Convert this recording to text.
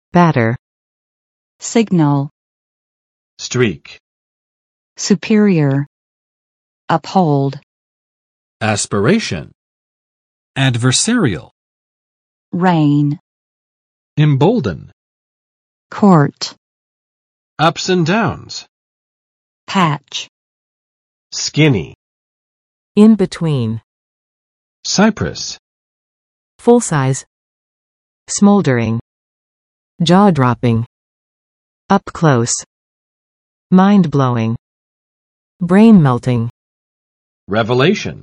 batter, signal, streak, superior, uphold, aspiration, adversarial, reign, embolden, court, ups and downs, patch, skinny, in between, cypress, full size, smoldering, jaw-dropping, up close, mind-blowing, brain-melting. revelation.